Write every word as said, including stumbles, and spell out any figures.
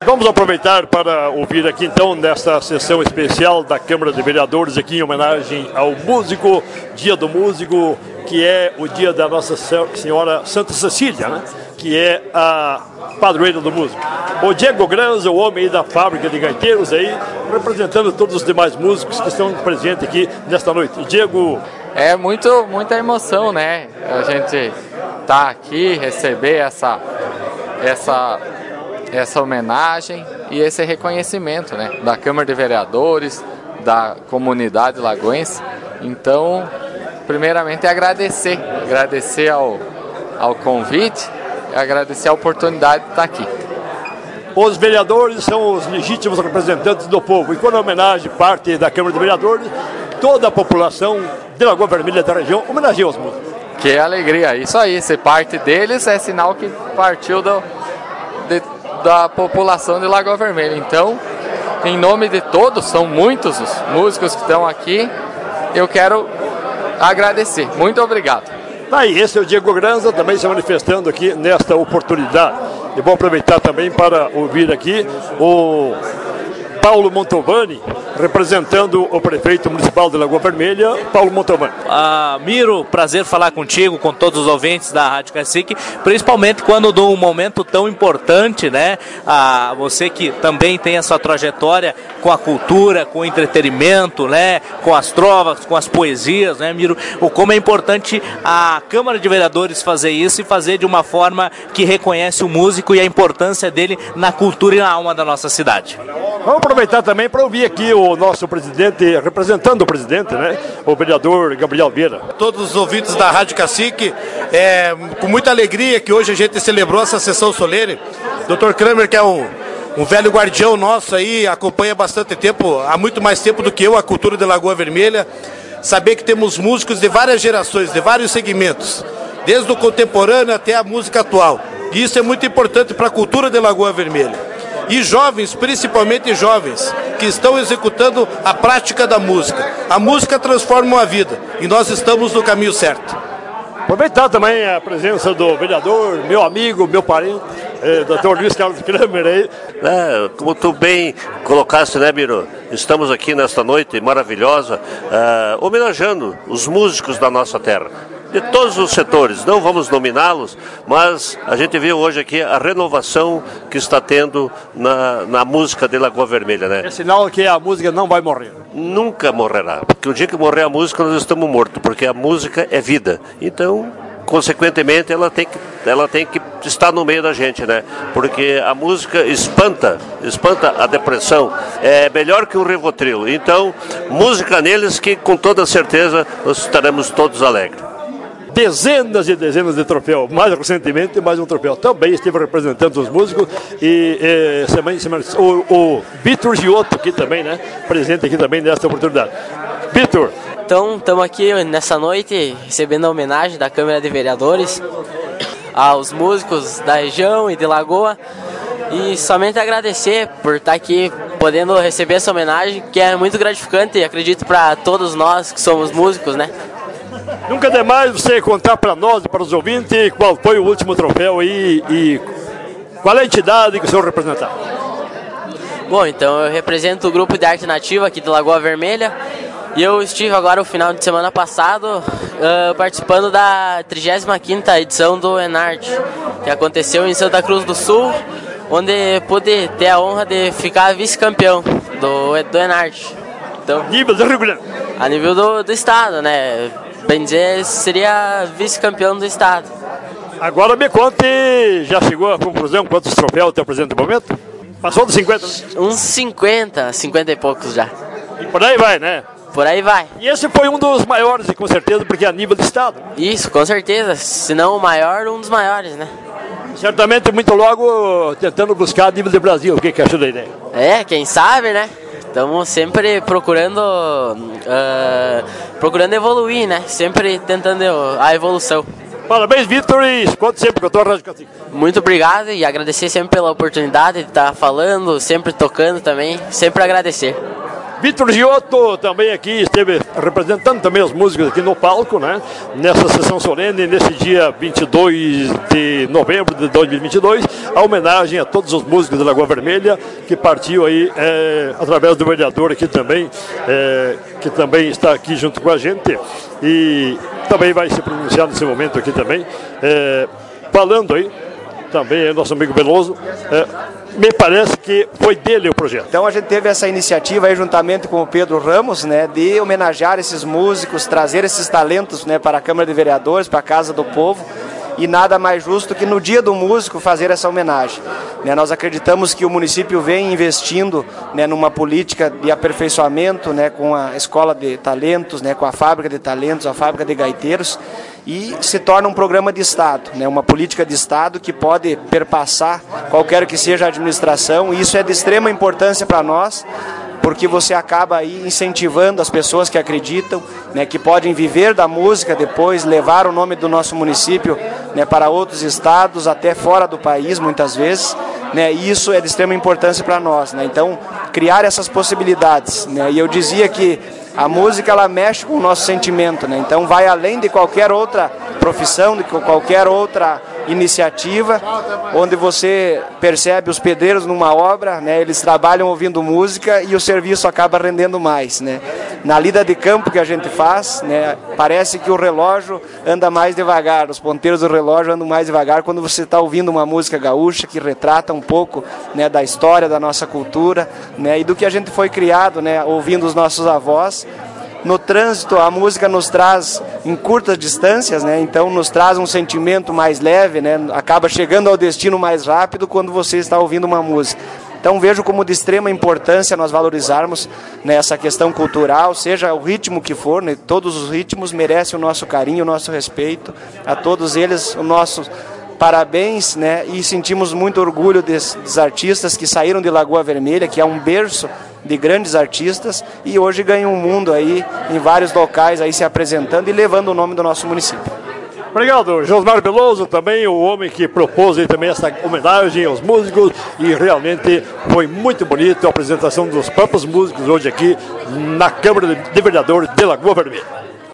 Vamos aproveitar para ouvir aqui então nesta sessão especial da Câmara de Vereadores aqui em homenagem ao músico, Dia do Músico, que é o dia da Nossa Senhora Santa Cecília, né? Que é a padroeira do músico. O Diego Granza, o homem aí da fábrica de gaiteiros aí, representando todos os demais músicos que estão presentes aqui nesta noite. Diego... É muito, muita emoção, né? A gente tá aqui, receber essa... essa essa homenagem e esse reconhecimento, né, da Câmara de Vereadores, da comunidade lagoense. Então, primeiramente, agradecer, agradecer ao, ao convite, agradecer a oportunidade de estar aqui. Os vereadores são os legítimos representantes do povo, e quando a homenagem parte da Câmara de Vereadores, toda a população de Lagoa Vermelha da região homenageia os músicos. Que alegria, isso aí, ser parte deles é sinal que partiu do, de, da população de Lagoa Vermelha. Então, em nome de todos, são muitos os músicos que estão aqui, eu quero agradecer. Muito obrigado. Aí, esse é o Diego Granza, também se manifestando aqui nesta oportunidade. E vou aproveitar também para ouvir aqui o Paulo Montovani, representando o prefeito municipal de Lagoa Vermelha, Paulo Montovani. Ah, Miro, prazer falar contigo, com todos os ouvintes da Rádio Cacique, principalmente quando num momento tão importante, né? Ah, você que também tem a sua trajetória com a cultura, com o entretenimento, né? Com as trovas, com as poesias, né, Miro? O como é importante a Câmara de Vereadores fazer isso e fazer de uma forma que reconhece o músico e a importância dele na cultura e na alma da nossa cidade. Vamos aproveitar também para ouvir aqui o nosso presidente, representando o presidente, né? O vereador Gabriel Vieira. Todos os ouvintes da Rádio Cacique, é, com muita alegria que hoje a gente celebrou essa sessão solene. doutor Kramer, que é um, um velho guardião nosso aí, acompanha bastante tempo, há muito mais tempo do que eu, a cultura de Lagoa Vermelha. Saber que temos músicos de várias gerações, de vários segmentos, desde o contemporâneo até a música atual. E isso é muito importante para a cultura de Lagoa Vermelha. E jovens, principalmente jovens, que estão executando a prática da música. A música transforma uma vida e nós estamos no caminho certo. Aproveitar também a presença do vereador, meu amigo, meu parente, eh, doutor Luiz Carlos Kramer aí. É, como tu bem colocaste, né, Miro? Estamos aqui nesta noite maravilhosa, uh, homenageando os músicos da nossa terra. De todos os setores, não vamos nominá-los, mas a gente viu hoje aqui a renovação que está tendo na, na música de Lagoa Vermelha, né? É sinal que a música não vai morrer. Nunca morrerá, porque o dia que morrer a música nós estamos mortos, porque a música é vida. Então, consequentemente, ela tem que, ela tem que estar no meio da gente, né? Porque a música espanta, espanta a depressão, é melhor que o Rivotril. Então, música neles que com toda certeza nós estaremos todos alegres. Dezenas e dezenas de troféus, mais recentemente mais um troféu. Também estive representando os músicos e, e semana, semana, o, o Vitor Giotto aqui também, né? Presente aqui também nesta oportunidade. Vitor. Então, estamos aqui nessa noite recebendo a homenagem da Câmara de Vereadores aos músicos da região e de Lagoa. E somente agradecer por estar aqui podendo receber essa homenagem, que é muito gratificante e acredito para todos nós que somos músicos, né? Nunca é demais você contar para nós e para os ouvintes qual foi o último troféu aí e qual é a entidade que o senhor representava. Bom, então eu represento o grupo de arte nativa aqui de Lagoa Vermelha e eu estive agora o final de semana passado uh, participando da trigésima quinta edição do Enarte, que aconteceu em Santa Cruz do Sul, onde pude ter a honra de ficar vice-campeão do, do Enarte. Então, nível do Rio Grande. A nível do, do estado, né? Bem dizer, seria vice-campeão do estado. Agora me conte, já chegou à conclusão quantos troféus tem presente no momento? Passou dos cinquenta? Uns cinquenta, cinquenta e poucos já. E por aí vai, né? Por aí vai. E esse foi um dos maiores, com certeza, porque é a nível do estado. Isso, com certeza. Se não o maior, um dos maiores, né? Certamente muito logo tentando buscar a nível do Brasil. O que que achou da ideia? É, quem sabe, né? Estamos sempre procurando uh, procurando evoluir, né? Sempre tentando a evolução. Parabéns, Vitor, e conto sempre com a tua Rádio Cacique. Muito obrigado e agradecer sempre pela oportunidade de estar falando, sempre tocando também, sempre agradecer. Vitor Giotto também aqui esteve representando também os músicos aqui no palco, né? Nessa sessão solene, nesse dia vinte e dois de novembro de dois mil e vinte e dois, a homenagem a todos os músicos da Lagoa Vermelha que partiu aí é, através do vereador aqui também, é, que também está aqui junto com a gente e também vai se pronunciar nesse momento aqui também, é, falando aí também é nosso amigo Veloso. É, me parece que foi dele o projeto. Então a gente teve essa iniciativa aí juntamente com o Pedro Ramos, né, de homenagear esses músicos, trazer esses talentos, né, para a Câmara de Vereadores, para a Casa do Povo. E nada mais justo que no Dia do Músico fazer essa homenagem. Né, nós acreditamos que o município vem investindo, né, numa política de aperfeiçoamento, né, com a Escola de Talentos, né, com a Fábrica de Talentos, a Fábrica de Gaiteiros, e se torna um programa de Estado, né, uma política de Estado que pode perpassar qualquer que seja a administração, e isso é de extrema importância para nós, porque você acaba aí incentivando as pessoas que acreditam, né, que podem viver da música depois, levar o nome do nosso município, né, para outros estados, até fora do país, muitas vezes, né, e isso é de extrema importância para nós, né, então criar essas possibilidades, né, e eu dizia que a música ela mexe com o nosso sentimento, né, então vai além de qualquer outra profissão, de qualquer outra iniciativa, onde você percebe os pedreiros numa obra, né, eles trabalham ouvindo música e o serviço acaba rendendo mais, né. Na lida de campo que a gente faz, né, parece que o relógio anda mais devagar, os ponteiros do relógio andam mais devagar quando você está ouvindo uma música gaúcha que retrata um pouco, né, da história, da nossa cultura, né, e do que a gente foi criado, né, ouvindo os nossos avós. No trânsito, a música nos traz em curtas distâncias, né? Então nos traz um sentimento mais leve, né? Acaba chegando ao destino mais rápido quando você está ouvindo uma música. Então vejo como de extrema importância nós valorizarmos, né, essa questão cultural, seja o ritmo que for, né? Todos os ritmos merecem o nosso carinho, o nosso respeito, a todos eles o nosso parabéns, né? E sentimos muito orgulho desses, dos artistas que saíram de Lagoa Vermelha, que é um berço de grandes artistas, e hoje ganham um mundo aí em vários locais aí se apresentando e levando o nome do nosso município. Obrigado, Josmar Veloso, também o homem que propôs aí também essa homenagem aos músicos, e realmente foi muito bonito a apresentação dos próprios músicos hoje aqui na Câmara de Vereadores de Lagoa Vermelha.